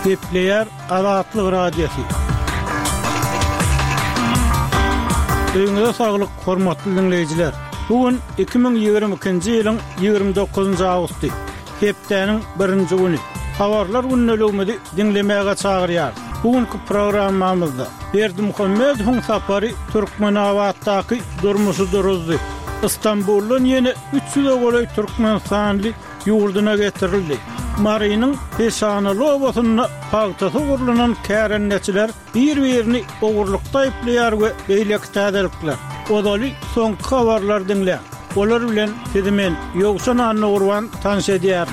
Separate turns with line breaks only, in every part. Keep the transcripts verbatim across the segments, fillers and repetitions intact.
Gepleyer Azatlyk Radiosu. Öňüňizde saglyk, hormatly dinleýijiler. Bugün iki bin ýygrimi ikinji ýylyň ýygrimi dokuzunjy awgusty. Hepdeniň birinji güni. Habarlar günnäligini dinlemäge çagyrýar. Bugünkü programmamyzda Berdimuhammedowyň sapary Türkmenawatdaky durmuşy duruzdy. İstanbul'dan yeni üç yüze golay Türkmenistanly ýurduna getirildi. Marynyň peşanaly obasyna pagtasy gurulanan kärenneçiler bir-birini ogurlukda aýplaýar we beýleki täzelikler. Odaly soňky habarlar dinleýär. Olar bilen sizi men Ýogsan Anna Urban tanış edýär.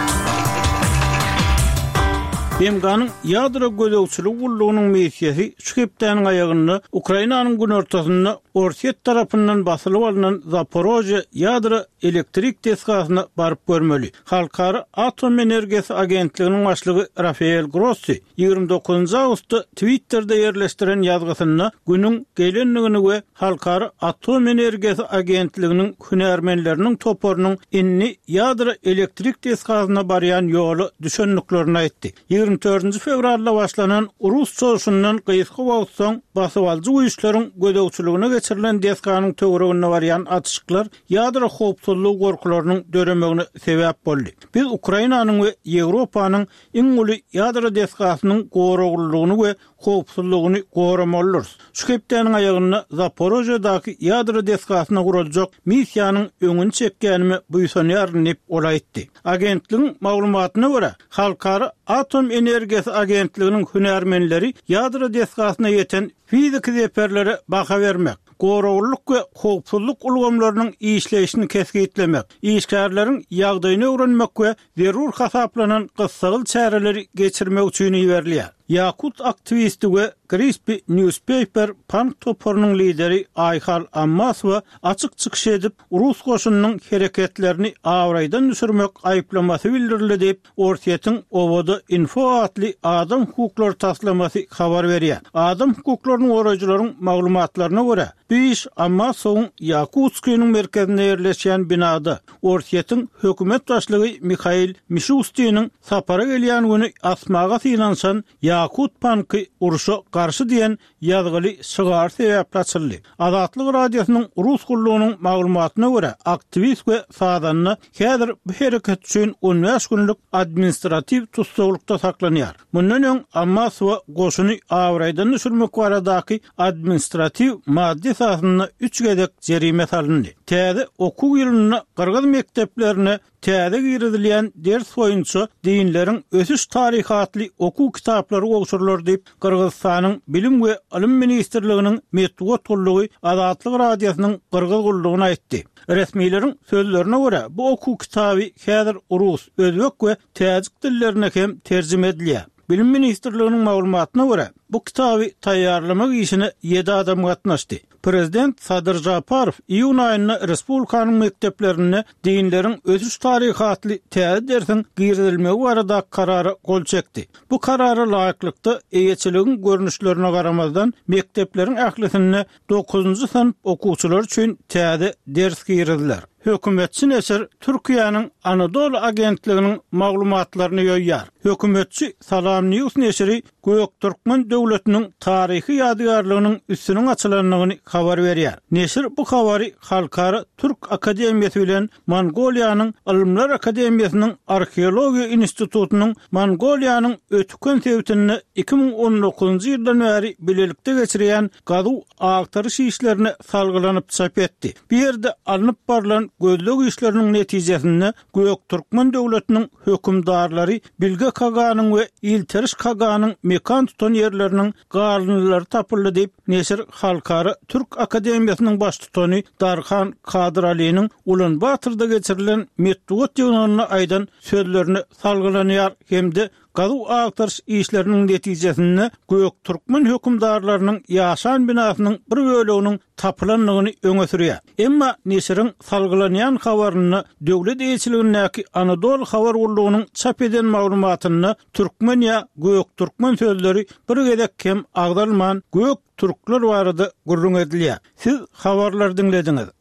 Bemganyň ýadro gözegçilik gullugynyň meýsesi şu hepdeniň aýagyny Ukrainanyň gün ortasynda Orset tarapyndan basylyp alynan Zaporojye ýadro elektrik teskasyna baryp görmeli. Halkary Atom Energiýasy Agentliginiň başlygy Rafael Grossi ýygrimi dokuzunjy awgustda Twitter'de ýerleşdiren ýazgysyna günüň gelenligini we Halkary Atom Energiýasy Agentliginiň hünärmenleriniň toporunyň inni ýadro elektrik teskasyna barýan ýoly düşündüklerini aýtdy. ýygrimi dördünji fevralda başlanan Urus çoşundan gysga wagt soň basyp güýçleriň gödegçiligine geçirilen deskanyň töweregine barýan atışyklar ýadro howpsuzlyk gorkularynyň döremegine sebäp boldy. Biz Ukrainanyň we Ýewropanyň iň uly ýadro deskasynyň goraglygyny we howpsuzlygyny goramalyrys. Şu hepdeniň aýagyny Zaporojyedaky ýadro deskasyna guraljak missiýanyň öňüni çekgenimi buýsanýar dep olaýtdy. Agentligiň maglumatyna görä, Halkary Atom Energiýasy Agentliginiň hünärmenleri ýadro deskasyna ýeten fizik zeperlere baha vermek, goraglyk we howpsuzlyk ulgamlarynyň işleýişini kesgitlemek, işgärleriň ýagdaýyny öwrenmek we zerur hasaplanan gyssagyl çäreleri geçirmek üçin ýerleýär. Yakut aktivisti we Crispy Newspaper punk toporunyň lideri Ayhal Ammasova açyk çykyş edip Rus goşunynyň hereketlerini awraýdan düşürmek aýplamasy bildirildi dep Orset'iň Owoda Info adly adam hukuklary taslamasy habar berýär. Adam hukuklarynyň gorajylaryň maglumatlaryna görä, bu iş Ammasowyň Yakutskiýanyň merkezinde ýerleşýän binada Orset'iň hökümet başlygy Mikhail Mishustin'in sapara gelýän güni asmaga synanşan Yakut panky uruşa garşy diýen ýazgyly şygar sebäpli açyldy. Azatlyk radiosynyň Rus gullugynyň maglumatyna görä, aktivist we sadanna häzir bu hereket üçin on beş günlük administrativ tutsaglykda saklanýar. Mundan öň Ammasowa goşuny awraýdan düşürmek baradaky administrativ maddi sahyna üç gedek jerime salyndy. Täze okuw ýylyna Kırgız mekteplerine täze girilýän ders boýunça dinleriň ösüş tarihatly okuw kitaplary ogşurlar diýip Kırgızstanyň Bilim we Alim ministrliginiň Medeniýet gullugy Azatlyk radiosynyň Kırgız gullugyna aýtdy. Resmiýlerin sözlerine görä, bu okuw kitaby häzir Rus, özbek we täjik dillerine hem terjime edilýär. Bilim ministrliginiň maglumatyna görä, bu kitaby taýýarlamak işine ýedi adam gatnaşdy. Prezident Sadyr Japarov iýun aýynda respublikanyň mekteplerine dinleriň ösüş tarihatly täze dersiň girilmegi barada karary gol çekdi. Bu karary laýyklykda eýeçiligin görnüşlerine garamazdan mektepleriň ählisine dokuzunjy synp okuwçylar üçin täze ders girildiler. Hökümetçi neşir Türkiýanyň Anadolu Agentliginiň maglumatlaryny ýoýýar. Hökümetçi Salam News neşiri Göktürkmen döwletiniň taryhy ýadygärlygynyň üstüniň açylanyny habar berýär. Neşir bu habary Halkary Türk Akademiýasy bilen Mongoliýanyň Ilmler Akademiýasynyň Arheologiýa institutunyň Mongoliýanyň ötükün sebäplerini iki bin on dokuzunjy ýyldan bäri bilelikde geçirýän gazu agtaryş işlerini salgylanyp çap etdi. Bu ýerde alınıp barılan gözlük işlerinin netijesinde Göktürkmen döwletiniň hökümdarlary Bilge Kaganyň we İlteriş Kaganyň mekan tutan ýerleriniň garlynlary tapyldy diýip neşir Halkary Türk Akademiýasynyň baş tutany Darhan Kadir Aliýanyň Ulan Batyrda geçirilen Medeniýet ýygynyna aýdan sözlerini salgılanýar hemde gazu agtaryş işleriniň netijesinde Göktürkmen hökümdarlarynyň ýaşan binasynyň bir böleginiň tapylanlygyny öňe sürýär. Emma neşiriň salgılanýan habaryny döwlet eýçiligindäki Anadolu habar gullugynyň çap eden maglumatyny Türkmeniýa Göktürkmen sözleri bir gedek hem agdalman Gök Türkler barada gurrun edilýär. Siz habarlar dinlediňiz.